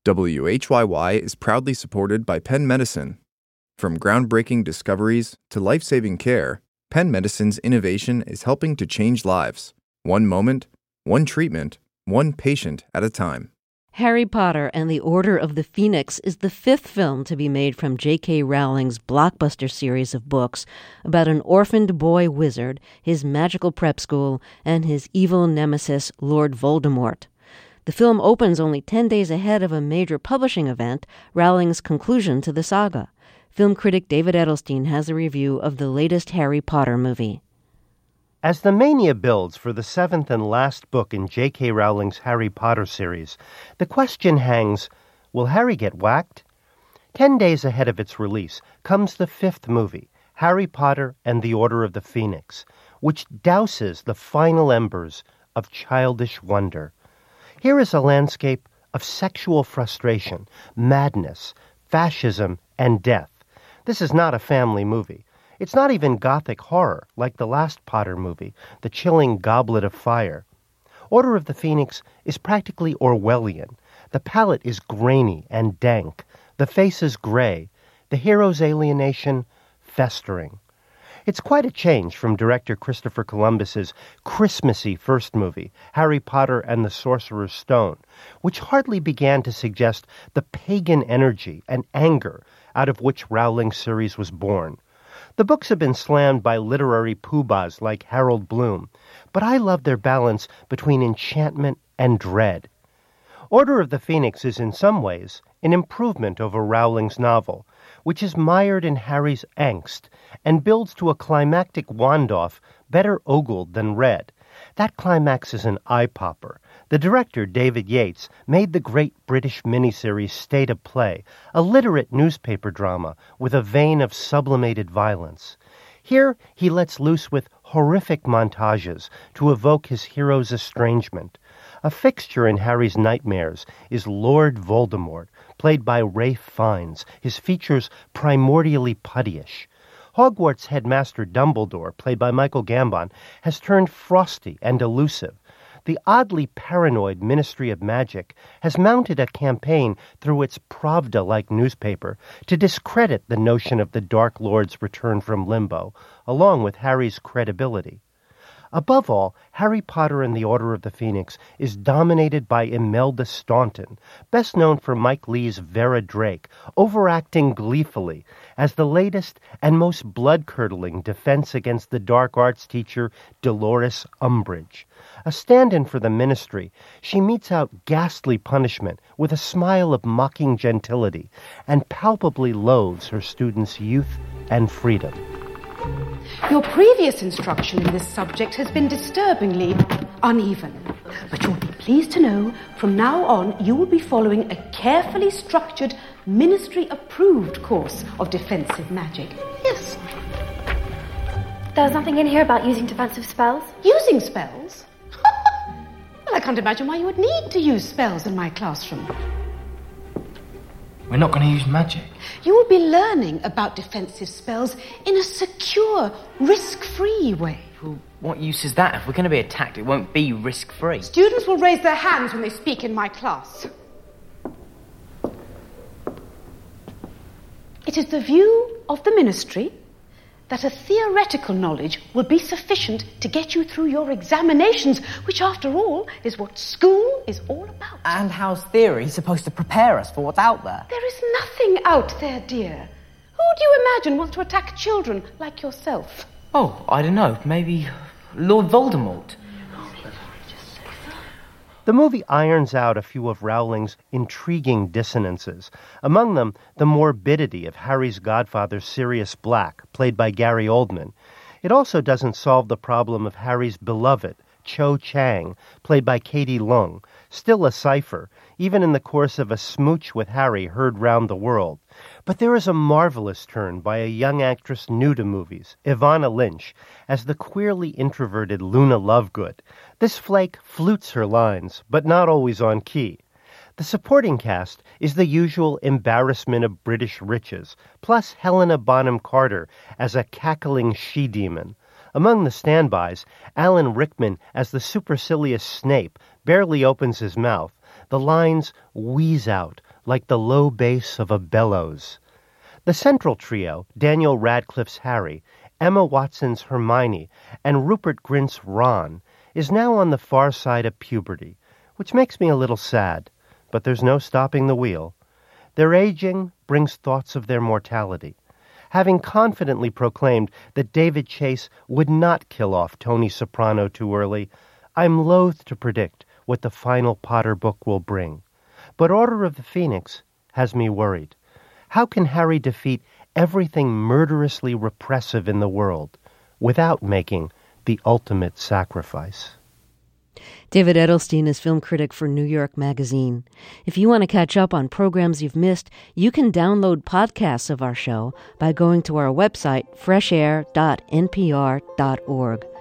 WHYY is proudly supported by Penn Medicine. From groundbreaking discoveries to life-saving care, Penn Medicine's innovation is helping to change lives. One moment, one treatment, one patient at a time. Harry Potter and the Order of the Phoenix is the fifth film to be made from J.K. Rowling's blockbuster series of books about an orphaned boy wizard, his magical prep school, and his evil nemesis, Lord Voldemort. The film opens only 10 days ahead of a major publishing event, Rowling's conclusion to the saga. Film critic David Edelstein has a review of the latest Harry Potter movie. As the mania builds for the seventh and last book in J.K. Rowling's Harry Potter series, the question hangs, will Harry get whacked? 10 days ahead of its release comes the fifth movie, Harry Potter and the Order of the Phoenix, which douses the final embers of childish wonder. Here is a landscape of sexual frustration, madness, fascism, and death. This is not a family movie. It's not even gothic horror, like the last Potter movie, The Chilling Goblet of Fire. Order of the Phoenix is practically Orwellian. The palette is grainy and dank. The face is gray. The hero's alienation, festering. It's quite a change from director Christopher Columbus's Christmassy first movie, Harry Potter and the Sorcerer's Stone, which hardly began to suggest the pagan energy and anger out of which Rowling's series was born. The books have been slammed by literary poobahs like Harold Bloom, but I love their balance between enchantment and dread. Order of the Phoenix is in some ways an improvement over Rowling's novel, which is mired in Harry's angst and builds to a climactic wand-off better ogled than read. That climax is an eye-popper. The director, David Yates, made the great British miniseries State of Play, a literate newspaper drama with a vein of sublimated violence. Here, he lets loose with horrific montages to evoke his hero's estrangement. A fixture in Harry's nightmares is Lord Voldemort, played by Ralph Fiennes, his features primordially puttyish. Hogwarts headmaster Dumbledore, played by Michael Gambon, has turned frosty and elusive. The oddly paranoid Ministry of Magic has mounted a campaign through its Pravda-like newspaper to discredit the notion of the Dark Lord's return from limbo, along with Harry's credibility. Above all, Harry Potter and the Order of the Phoenix is dominated by Imelda Staunton, best known for Mike Leigh's Vera Drake, overacting gleefully as the latest and most blood-curdling defense against the dark arts teacher Dolores Umbridge. A stand-in for the Ministry, she metes out ghastly punishment with a smile of mocking gentility and palpably loathes her students' youth and freedom. Your previous instruction in this subject has been disturbingly uneven. But you'll be pleased to know, from now on, you will be following a carefully structured, ministry-approved course of defensive magic. Yes. There's nothing in here about using defensive spells? Using spells? Well, I can't imagine why you would need to use spells in my classroom. We're not going to use magic. You will be learning about defensive spells in a secure, risk-free way. Well, what use is that? If we're going to be attacked, it won't be risk-free. Students will raise their hands when they speak in my class. It is the view of the Ministry that a theoretical knowledge will be sufficient to get you through your examinations, which, after all, is what school is all about. And how's theory supposed to prepare us for what's out there? There is nothing out there, dear. Who do you imagine wants to attack children like yourself? Oh, I don't know. Maybe Lord Voldemort. The movie irons out a few of Rowling's intriguing dissonances, among them the morbidity of Harry's godfather Sirius Black, played by Gary Oldman. It also doesn't solve the problem of Harry's beloved, Cho Chang, played by Katie Leung, still a cipher, even in the course of a smooch with Harry heard round the world. But there is a marvelous turn by a young actress new to movies, Ivana Lynch, as the queerly introverted Luna Lovegood. This flake flutes her lines, but not always on key. The supporting cast is the usual embarrassment of British riches, plus Helena Bonham Carter as a cackling she-demon. Among the standbys, Alan Rickman as the supercilious Snape barely opens his mouth. The lines wheeze out like the low bass of a bellows. The central trio, Daniel Radcliffe's Harry, Emma Watson's Hermione, and Rupert Grint's Ron, is now on the far side of puberty, which makes me a little sad, but there's no stopping the wheel. Their aging brings thoughts of their mortality. Having confidently proclaimed that David Chase would not kill off Tony Soprano too early, I'm loath to predict what the final Potter book will bring. But Order of the Phoenix has me worried. How can Harry defeat everything murderously repressive in the world without making the ultimate sacrifice? David Edelstein is film critic for New York Magazine. If you want to catch up on programs you've missed, you can download podcasts of our show by going to our website, freshair.npr.org.